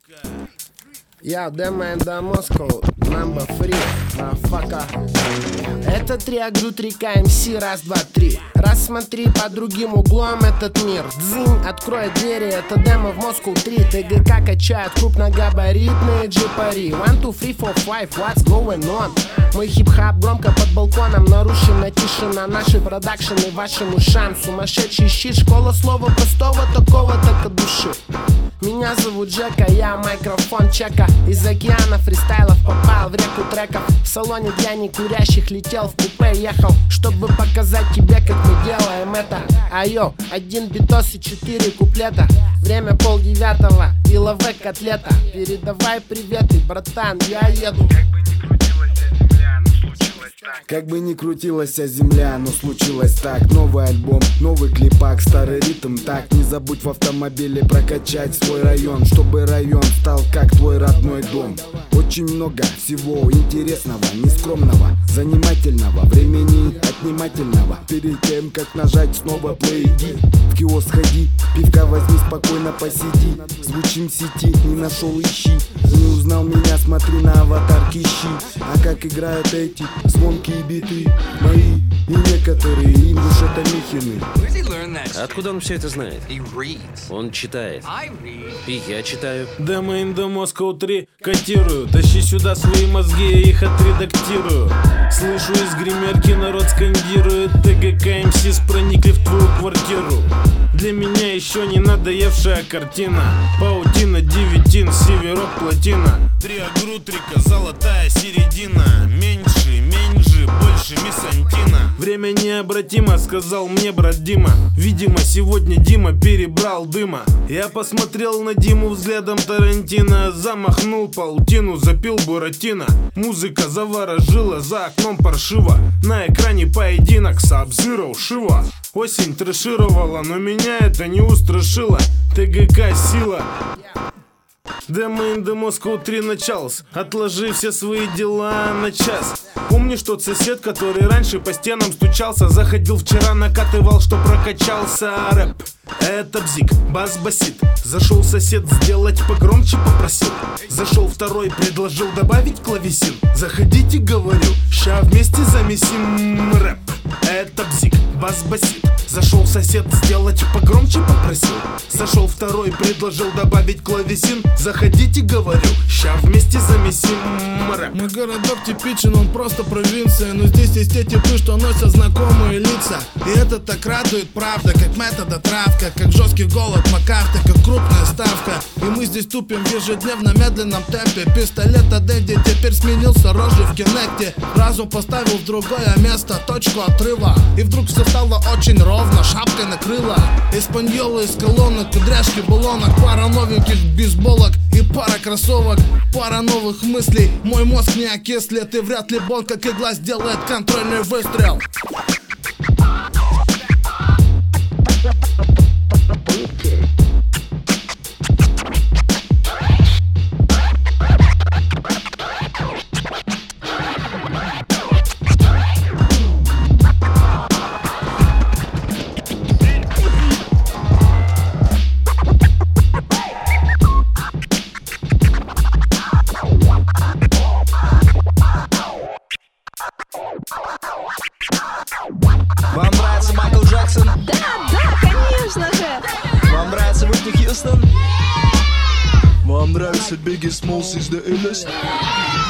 Я Demo до Moscow, number 3, motherfucker. Это 3 Агру 3 КМС, раз, два, три. Рассмотри под другим углом этот мир. Дзынь, открой двери, это демо в Москву 3. ТГК качает крупногабаритные джипари. 1, 2, 3, 4, 5, what's going on? Мой хип-хап громко под балконом. Нарушена тишина, наши продакшены вашим ушам. Сумасшедший щит, школа слова простого, такого так от души. Меня зовут Джека, я микрофон чека. Из океана фристайлов попал в реку треков. В салоне для некурящих летел в купе, ехал, чтобы показать тебе, как мы делаем это. Айо, 1 битос и 4 куплета. Время 8:30 и лаве котлета. Передавай приветы, братан, я еду. Как бы ни крутилась земля, но случилось так. Новый альбом, новый клипак, старый ритм так. Не забудь в автомобиле прокачать свой район, чтобы район стал как твой родной дом. Очень много всего интересного, нескромного, занимательного, времени отнимательного. Перед тем, как нажать снова play, иди в киоск ходи, пивка возьми, спокойно посиди. Звучим в сети, не нашел, ищи. Не узнал меня, смотри на аватарки, ищи. А как играют эти звонкие биты мои и некоторые, им уж это Михины. Откуда он все это знает? Он читает. И я читаю. Demo до Moscow 3 котирую. Тащи сюда свои мозги, я их отредактирую. Слышу из гримерки, народ скандирует. ТГК МС проникли в твою квартиру. Для меня еще не надоевшая картина. Паутина, девятин, северок, плотина. 3 агрутрика, золотая середина. Меньше, больше мисантина. Время необратимо, сказал мне брат Дима. Видимо, сегодня Дима перебрал дыма. Я посмотрел на Диму взглядом Тарантино. Замахнул паутину, запил буратино. Музыка заворожила, за окном паршиво. На экране поединок Саб-Зиро, Шива. Осень трэшировала, но меня это не устрашило. ТГК сила. Demo до Moscow 3 началось. Отложи все свои дела на час. Помнишь тот сосед, который раньше по стенам стучался? Заходил вчера, накатывал, что прокачался рэп. Это бзик, бас-басит. Зашел сосед, сделать погромче попросил. Зашел второй, предложил добавить клавесин. Заходите, говорю, ща вместе замесим рэп. Это бзик, бас-басит. Зашел сосед, сделать погромче попросил. Зашел второй, предложил добавить клавесин. Заходите, говорю, ща вместе замесим рэп. Мой городок типичен, он просто провинция. Но здесь есть те типы, что носят знакомые лица. И это так радует, правда, как метода травка. Как жесткий голод Маккарты, как крупная ставка. И мы здесь тупим в ежедневно медленном темпе. Пистолет от Эдди теперь сменился рожей в Кинекте. Разум поставил в другое место, точку отрыва. И вдруг все стало очень ровно, шапкой накрыла. Испаньолы из колонок, кудряшки баллонок. Пара новеньких бейсболок и пара кроссовок. Пара новых мыслей, мой мозг не окислит. И вряд ли Бон, как игла, сделает контрольный выстрел. Вам нравится Майкл Джексон? Да, конечно же. Вам нравится Уитни Хьюстон? Вам нравится Бигги Смолс из The Illest?